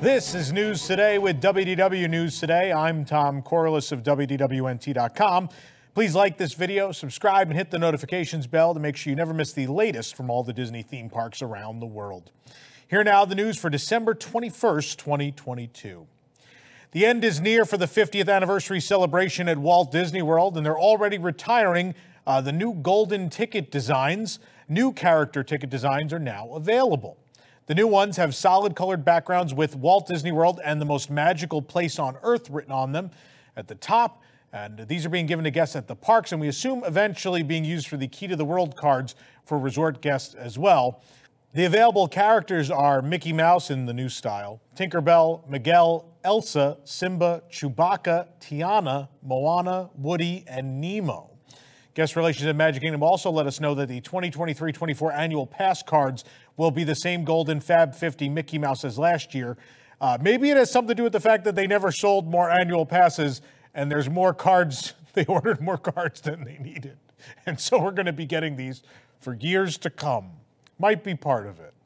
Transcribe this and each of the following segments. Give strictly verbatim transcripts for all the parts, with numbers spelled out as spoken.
This is News Today with W D W News Today. I'm Tom Corliss of W D W N T dot com. Please like this video, subscribe, and hit the notifications bell to make sure you never miss the latest from all the Disney theme parks around the world. Here now, the news for December twenty-first, twenty twenty-two. The end is near for the fiftieth anniversary celebration at Walt Disney World, and they're already retiring uh, the new golden ticket designs. New character ticket designs are now available. The new ones have solid colored backgrounds with Walt Disney World and the most magical place on earth written on them at the top. And these are being given to guests at the parks, and we assume eventually being used for the Key to the World cards for resort guests as well. The available characters are Mickey Mouse in the new style, Tinkerbell, Miguel, Elsa, Simba, Chewbacca, Tiana, Moana, Woody, and Nemo. Guest Relations at Magic Kingdom also let us know that the twenty twenty-three twenty-four annual pass cards will be the same golden Fab fifty Mickey Mouse as last year. Uh, maybe it has something to do with the fact that they never sold more annual passes and there's more cards. They ordered more cards than they needed. And so we're going to be getting these for years to come. Might be part of it.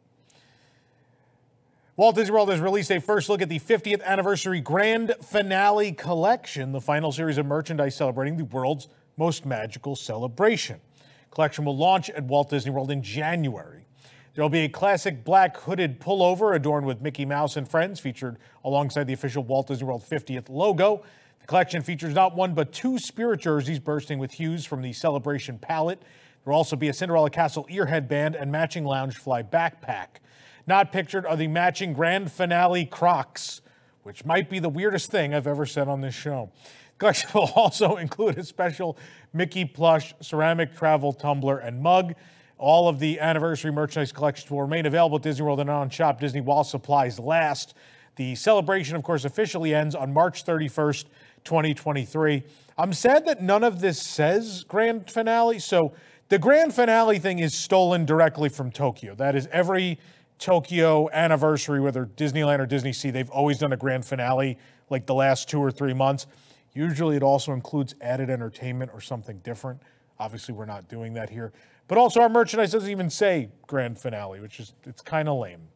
Walt Disney World has released a first look at the fiftieth anniversary grand finale collection, the final series of merchandise celebrating the world's most magical celebration. Collection will launch at Walt Disney World in January. There will be a classic black hooded pullover adorned with Mickey Mouse and friends, featured alongside the official Walt Disney World fiftieth logo. The collection features not one but two spirit jerseys bursting with hues from the celebration palette. There will also be a Cinderella Castle ear headband and matching Loungefly backpack. Not pictured are the matching grand finale Crocs, which might be the weirdest thing I've ever said on this show. The collection will also include a special Mickey plush ceramic travel tumbler and mug. All of the anniversary merchandise collections will remain available at Disney World and on Shop Disney while supplies last. The celebration, of course, officially ends on March thirty-first, twenty twenty-three. I'm sad that none of this says grand finale. So the grand finale thing is stolen directly from Tokyo. That is every Tokyo anniversary, whether Disneyland or Disney Sea, they've always done a grand finale like the last two or three months. Usually it also includes added entertainment or something different. Obviously, we're not doing that here. But also our merchandise doesn't even say grand finale, which is, it's kind of lame.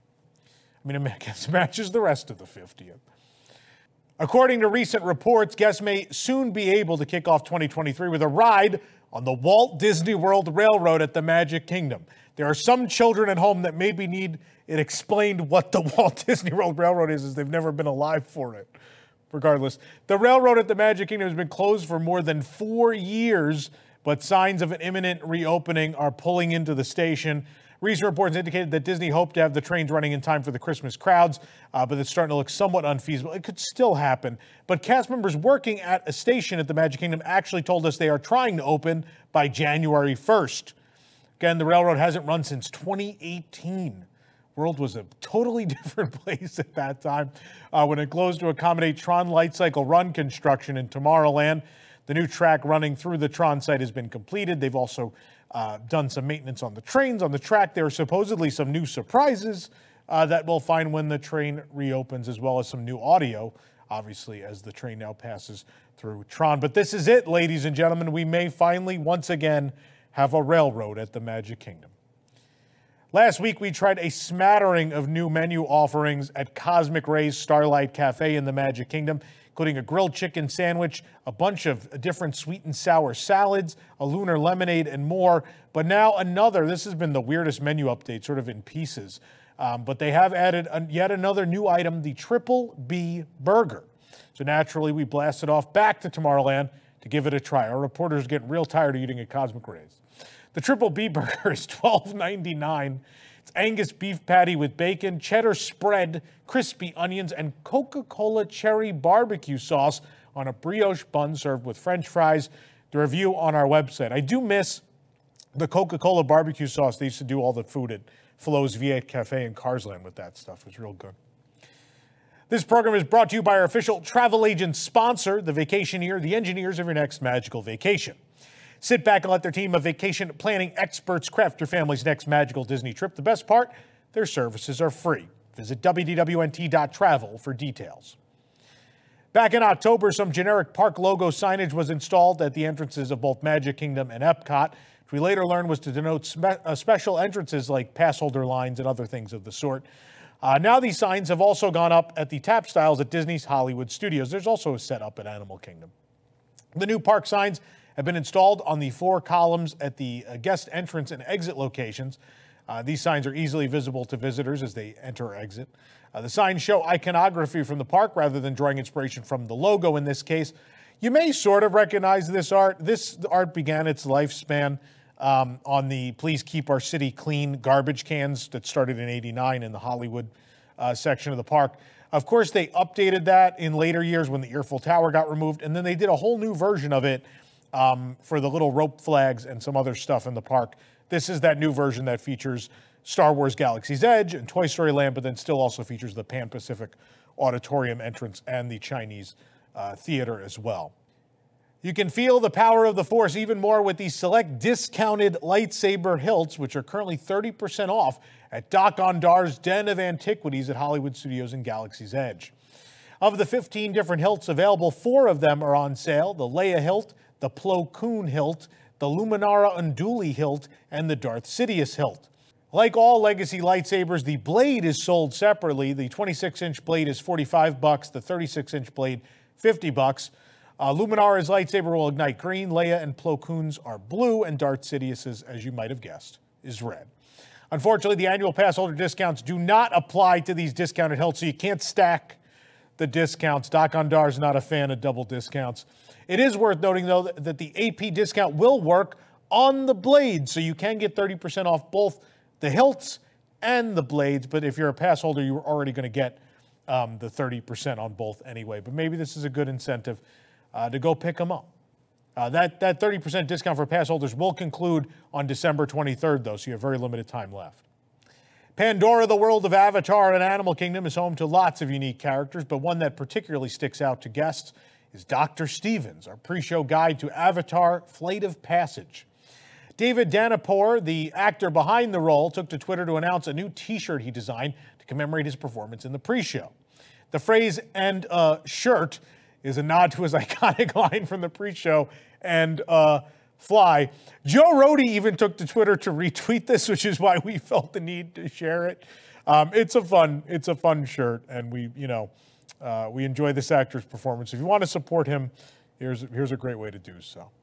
I mean, it matches the rest of the fiftieth. According to recent reports, guests may soon be able to kick off twenty twenty-three with a ride on the Walt Disney World Railroad at the Magic Kingdom. There are some children at home that maybe need it explained what the Walt Disney World Railroad is, as they've never been alive for it. Regardless, the railroad at the Magic Kingdom has been closed for more than four years, but signs of an imminent reopening are pulling into the station. Recent reports indicated that Disney hoped to have the trains running in time for the Christmas crowds, uh, but it's starting to look somewhat unfeasible. It could still happen, but cast members working at a station at the Magic Kingdom actually told us they are trying to open by January first. Again, the railroad hasn't run since twenty eighteen. World was a totally different place at that time uh, when it closed to accommodate Tron Light Cycle Run construction in Tomorrowland. The new track running through the Tron site has been completed. They've also uh, done some maintenance on the trains. On the track, there are supposedly some new surprises uh, that we'll find when the train reopens, as well as some new audio, obviously, as the train now passes through Tron. But this is it, ladies and gentlemen. We may finally, once again, have a railroad at the Magic Kingdom. Last week, we tried a smattering of new menu offerings at Cosmic Ray's Starlight Cafe in the Magic Kingdom, including a grilled chicken sandwich, a bunch of different sweet and sour salads, a lunar lemonade, and more. But now another, this has been the weirdest menu update, sort of in pieces. Um, but they have added a, yet another new item, the Triple B Burger. So naturally, we blasted off back to Tomorrowland to give it a try. Our reporters are getting real tired of eating at Cosmic Ray's. The Triple B Burger is twelve ninety-nine. It's Angus beef patty with bacon, cheddar spread, crispy onions, and Coca-Cola cherry barbecue sauce on a brioche bun served with French fries. The review on our website. I do miss the Coca-Cola barbecue sauce. They used to do all the food at Flo's V eight Cafe in Carsland with that stuff. It was real good. This program is brought to you by our official travel agent sponsor, the Vacationeer, the engineers of your next magical vacation. Sit back and let their team of vacation planning experts craft your family's next magical Disney trip. The best part, their services are free. Visit W D W N T dot travel for details. Back in October, some generic park logo signage was installed at the entrances of both Magic Kingdom and Epcot, which we later learned was to denote spe uh, special entrances like pass holder lines and other things of the sort. Uh, now these signs have also gone up at the tap styles at Disney's Hollywood Studios. There's also a set up at Animal Kingdom. The new park signs have been installed on the four columns at the uh, guest entrance and exit locations. Uh, these signs are easily visible to visitors as they enter or exit. Uh, the signs show iconography from the park rather than drawing inspiration from the logo in this case. You may sort of recognize this art. This art began its lifespan um, on the Please Keep Our City Clean garbage cans that started in eighty-nine in the Hollywood uh, section of the park. Of course, they updated that in later years when the Eiffel Tower got removed, and then they did a whole new version of it um, for the little rope flags and some other stuff in the park. This is that new version that features Star Wars Galaxy's Edge and Toy Story Land, but then still also features the Pan Pacific Auditorium entrance and the Chinese uh, theater as well. You can feel the power of the Force even more with these select discounted lightsaber hilts, which are currently thirty percent off at Dok-Ondar's Den of Antiquities at Hollywood Studios and Galaxy's Edge. Of the fifteen different hilts available, four of them are on sale: the Leia hilt, the Plo Koon hilt, the Luminara Unduli hilt, and the Darth Sidious hilt. Like all legacy lightsabers, the blade is sold separately. The twenty-six inch blade is forty-five bucks, the thirty-six inch blade fifty bucks. Uh, Luminara's lightsaber will ignite green, Leia and Plo Koon's are blue, and Darth Sidious's, as you might have guessed, is red. Unfortunately, the annual pass holder discounts do not apply to these discounted hilts, so you can't stack the discounts. Dok-Ondar is not a fan of double discounts. It is worth noting, though, that the A P discount will work on the blades, so you can get thirty percent off both the hilts and the blades, but if you're a pass holder, you're already going to get um, the thirty percent on both anyway. But maybe this is a good incentive uh, to go pick them up. Uh, that, that thirty percent discount for pass holders will conclude on December twenty-third, though, so you have very limited time left. Pandora, the world of Avatar and Animal Kingdom, is home to lots of unique characters, but one that particularly sticks out to guests is Doctor Stevens, our pre-show guide to Avatar Flight of Passage. David Danapour, the actor behind the role, took to Twitter to announce a new t-shirt he designed to commemorate his performance in the pre-show. The phrase, "and uh, shirt," is a nod to his iconic line from the pre-show, "and uh, fly." Joe Rohde even took to Twitter to retweet this, which is why we felt the need to share it. Um, it's a fun, it's a fun shirt, and we, you know, uh, we enjoy this actor's performance. If you want to support him, here's here's a great way to do so.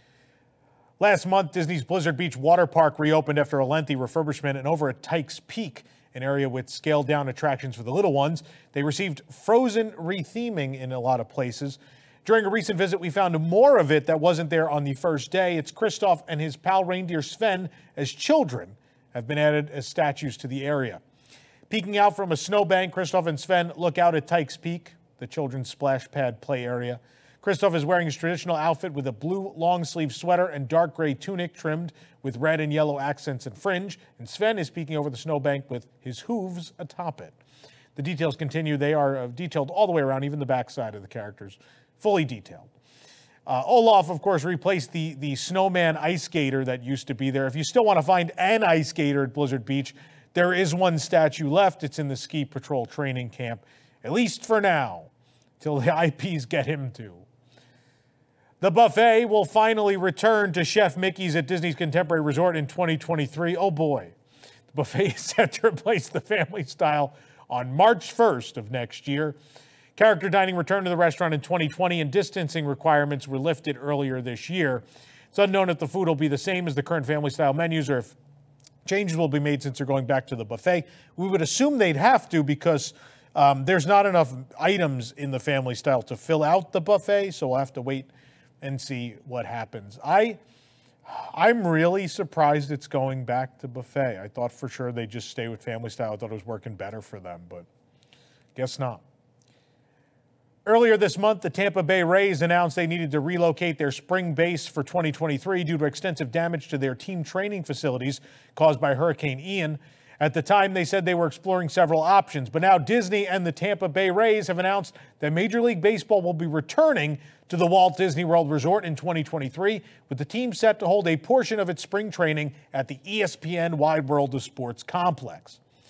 Last month, Disney's Blizzard Beach water park reopened after a lengthy refurbishment, and over at Tykes Peak, an area with scaled-down attractions for the little ones, they received Frozen retheming in a lot of places. During a recent visit, we found more of it that wasn't there on the first day. It's Kristoff and his pal reindeer Sven as children have been added as statues to the area. Peeking out from a snowbank, Kristoff and Sven look out at Tykes Peak, the children's splash pad play area. Kristoff is wearing his traditional outfit with a blue long-sleeve sweater and dark gray tunic trimmed with red and yellow accents and fringe, and Sven is peeking over the snowbank with his hooves atop it. The details continue. They are detailed all the way around, even the backside of the characters, fully detailed. Uh, Olaf, of course, replaced the, the snowman ice skater that used to be there. If you still want to find an ice skater at Blizzard Beach, there is one statue left. It's in the Ski Patrol training camp, at least for now, till the I Ps get him to. The buffet will finally return to Chef Mickey's at Disney's Contemporary Resort in twenty twenty-three. Oh boy. The buffet is set to replace the family style on March first of next year. Character dining returned to the restaurant in twenty twenty, and distancing requirements were lifted earlier this year. It's unknown if the food will be the same as the current family style menus or if changes will be made since they're going back to the buffet. We would assume they'd have to because um, there's not enough items in the family style to fill out the buffet, so we'll have to wait and see what happens. I, I'm really surprised it's going back to buffet. I thought for sure they'd just stay with family style. I thought it was working better for them, but guess not. Earlier this month, the Tampa Bay Rays announced they needed to relocate their spring base for twenty twenty-three due to extensive damage to their team training facilities caused by Hurricane Ian. At the time, they said they were exploring several options, but now Disney and the Tampa Bay Rays have announced that Major League Baseball will be returning to the Walt Disney World Resort in twenty twenty-three, with the team set to hold a portion of its spring training at the E S P N Wide World of Sports complex.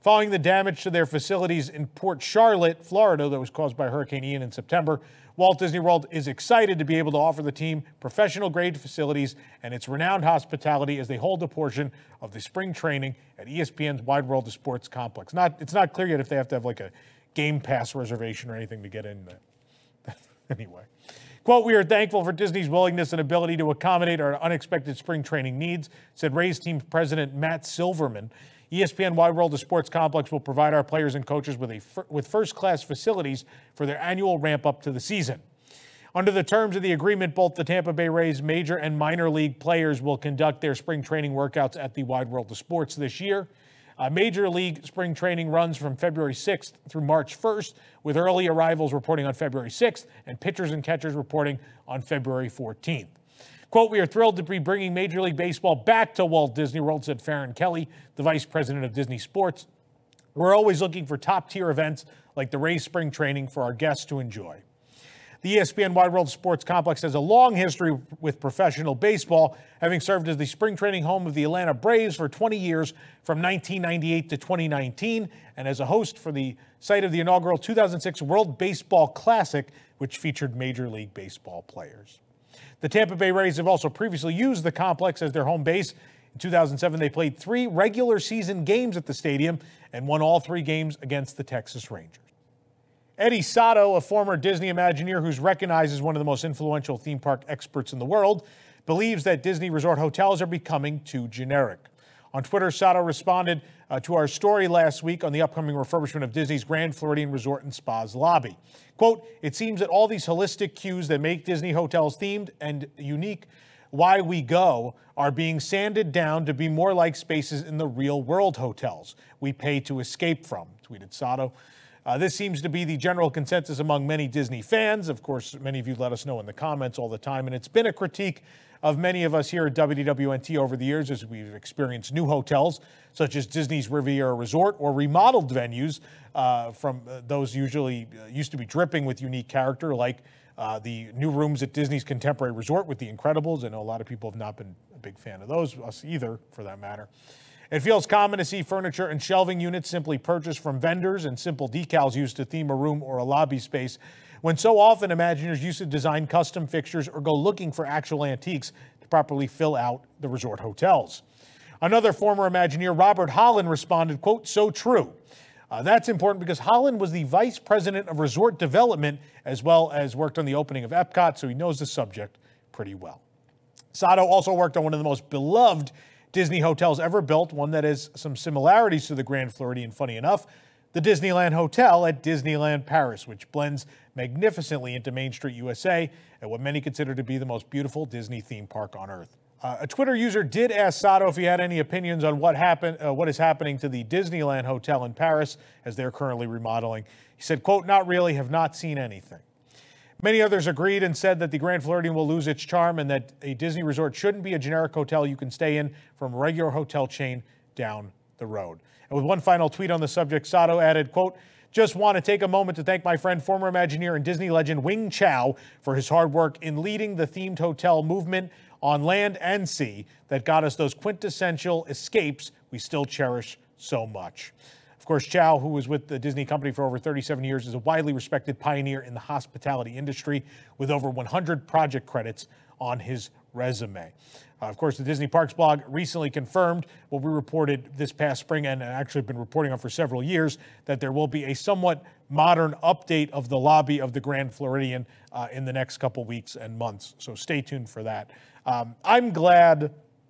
Following the damage to their facilities in Port Charlotte, Florida, that was caused by Hurricane Ian in September, Walt Disney World is excited to be able to offer the team professional-grade facilities and its renowned hospitality as they hold a portion of the spring training at E S P N's Wide World of Sports complex. Not, it's not clear yet if they have to have like a Game Pass reservation or anything to get in there. Anyway. Quote, "We are thankful for Disney's willingness and ability to accommodate our unexpected spring training needs," said Rays team president Matt Silverman. E S P N Wide World of Sports complex will provide our players and coaches with, a, with first-class facilities for their annual ramp-up to the season. Under the terms of the agreement, both the Tampa Bay Rays major and minor league players will conduct their spring training workouts at the Wide World of Sports this year. Uh, Major League spring training runs from February sixth through March first, with early arrivals reporting on February sixth and pitchers and catchers reporting on February fourteenth. Quote, "We are thrilled to be bringing Major League Baseball back to Walt Disney World," said Farron Kelly, the vice president of Disney Sports. "We're always looking for top-tier events like the Rays spring training for our guests to enjoy." The E S P N Wide World Sports Complex has a long history with professional baseball, having served as the spring training home of the Atlanta Braves for twenty years from nineteen ninety-eight to twenty nineteen, and as a host for the site of the inaugural two thousand six World Baseball Classic, which featured Major League Baseball players. The Tampa Bay Rays have also previously used the complex as their home base. In two thousand seven, they played three regular season games at the stadium and won all three games against the Texas Rangers. Eddie Sato, a former Disney Imagineer who's recognized as one of the most influential theme park experts in the world, believes that Disney resort hotels are becoming too generic. On Twitter, Sato responded uh, to our story last week on the upcoming refurbishment of Disney's Grand Floridian Resort and Spa's lobby. Quote, "It seems that all these holistic cues that make Disney hotels themed and unique why we go are being sanded down to be more like spaces in the real-world hotels we pay to escape from," tweeted Sato. Uh, this seems to be the general consensus among many Disney fans. Of course, many of you let us know in the comments all the time, and it's been a critique of many of us here at W D W N T over the years as we've experienced new hotels, such as Disney's Riviera Resort, or remodeled venues uh, from uh, those usually uh, used to be dripping with unique character, like uh, the new rooms at Disney's Contemporary Resort with The Incredibles. I know a lot of people have not been a big fan of those, us either, for that matter. It feels common to see furniture and shelving units simply purchased from vendors and simple decals used to theme a room or a lobby space, when so often Imagineers used to design custom fixtures or go looking for actual antiques to properly fill out the resort hotels. Another former Imagineer, Robert Holland, responded, quote, "So true." Uh, that's important because Holland was the vice president of resort development as well as worked on the opening of Epcot, so he knows the subject pretty well. Sato also worked on one of the most beloved Disney hotels ever built, one that has some similarities to the Grand Floridian, funny enough, the Disneyland Hotel at Disneyland Paris, which blends magnificently into Main Street, U S A, at what many consider to be the most beautiful Disney theme park on Earth. Uh, a Twitter user did ask Sato if he had any opinions on what happened, uh, what is happening to the Disneyland Hotel in Paris as they're currently remodeling. He said, quote, "Not really, have not seen anything." Many others agreed and said that the Grand Floridian will lose its charm and that a Disney resort shouldn't be a generic hotel you can stay in from a regular hotel chain down the road. And with one final tweet on the subject, Sato added, quote, "Just want to take a moment to thank my friend, former Imagineer and Disney legend Wing Chow for his hard work in leading the themed hotel movement on land and sea that got us those quintessential escapes we still cherish so much." Of course, Chow, who was with the Disney company for over thirty-seven years, is a widely respected pioneer in the hospitality industry with over one hundred project credits on his resume. Uh, of course, the Disney Parks blog recently confirmed what we reported this past spring and actually been reporting on for several years, that there will be a somewhat modern update of the lobby of the Grand Floridian uh, in the next couple weeks and months. So stay tuned for that. Um, I'm glad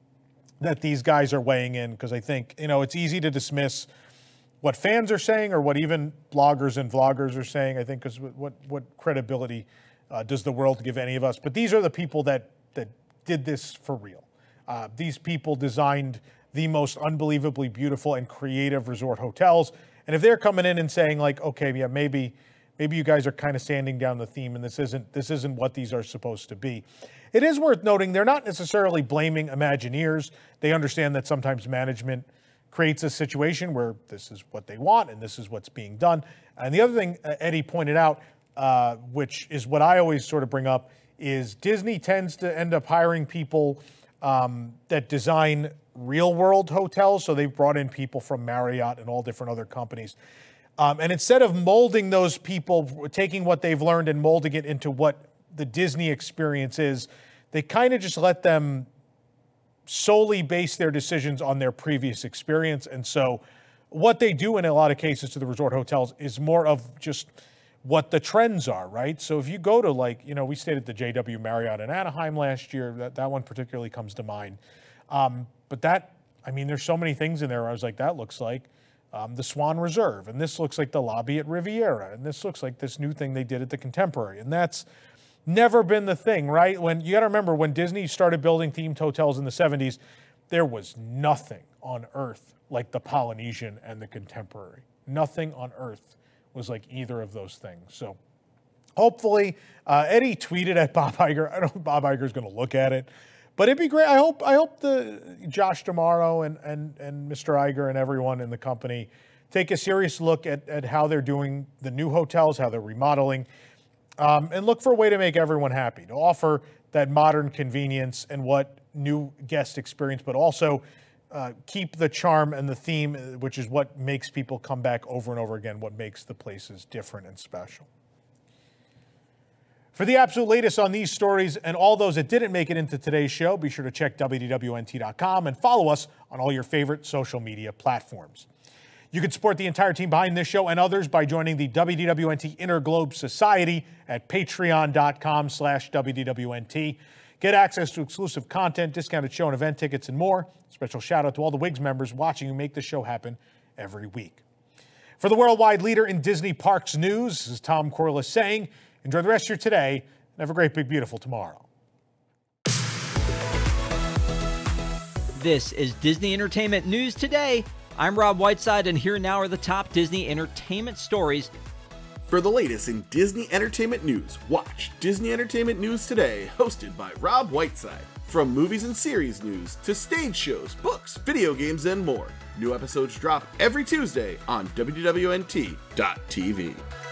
that these guys are weighing in because I think, you know, it's easy to dismiss what fans are saying or what even bloggers and vloggers are saying, I think, because what, what credibility uh, does the world give any of us? But these are the people that, that did this for real. Uh, these people designed the most unbelievably beautiful and creative resort hotels. And if they're coming in and saying like, okay, yeah, maybe maybe you guys are kind of sanding down the theme and this isn't this isn't what these are supposed to be. It is worth noting they're not necessarily blaming Imagineers. They understand that sometimes management creates a situation where this is what they want and this is what's being done. And the other thing uh, Eddie pointed out, uh, which is what I always sort of bring up, is Disney tends to end up hiring people um, that design real-world hotels. So they've brought in people from Marriott and all different other companies. Um, and instead of molding those people, taking what they've learned and molding it into what the Disney experience is, they kind of just let them solely base their decisions on their previous experience. And so what they do in a lot of cases to the resort hotels is more of just what the trends are, right? So if you go to, like, you know, we stayed at the J W Marriott in Anaheim last year. That, that one particularly comes to mind. Um, but that, I mean, there's so many things in there where I was like, that looks like um, the Swan Reserve, and this looks like the lobby at Riviera, and this looks like this new thing they did at the Contemporary. And that's never been the thing, right? When you got to remember, when Disney started building themed hotels in the seventies, there was nothing on earth like the Polynesian and the Contemporary. Nothing on earth was like either of those things. So hopefully, uh, Eddie tweeted at Bob Iger. I don't know if Bob Iger's going to look at it, but it'd be great. I hope I hope the Josh D'Amaro and and and Mister Iger and everyone in the company take a serious look at at how they're doing the new hotels, how they're remodeling. Um, and look for a way to make everyone happy, to offer that modern convenience and what new guest experience, but also uh, keep the charm and the theme, which is what makes people come back over and over again, what makes the places different and special. For the absolute latest on these stories and all those that didn't make it into today's show, be sure to check W D W N T dot com and follow us on all your favorite social media platforms. You can support the entire team behind this show and others by joining the W D W N T Interglobe Society at patreon dot com slash W D W N T. Get access to exclusive content, discounted show and event tickets, and more. Special shout out to all the W I G S members watching who make the show happen every week. For the worldwide leader in Disney Parks news, this is Tom Corliss saying, enjoy the rest of your today and have a great, big, beautiful tomorrow. This is Disney Entertainment News Today. I'm Rob Whiteside, and here now are the top Disney entertainment stories. For the latest in Disney entertainment news, watch Disney Entertainment News Today, hosted by Rob Whiteside. From movies and series news to stage shows, books, video games, and more. New episodes drop every Tuesday on W D W N T dot T V.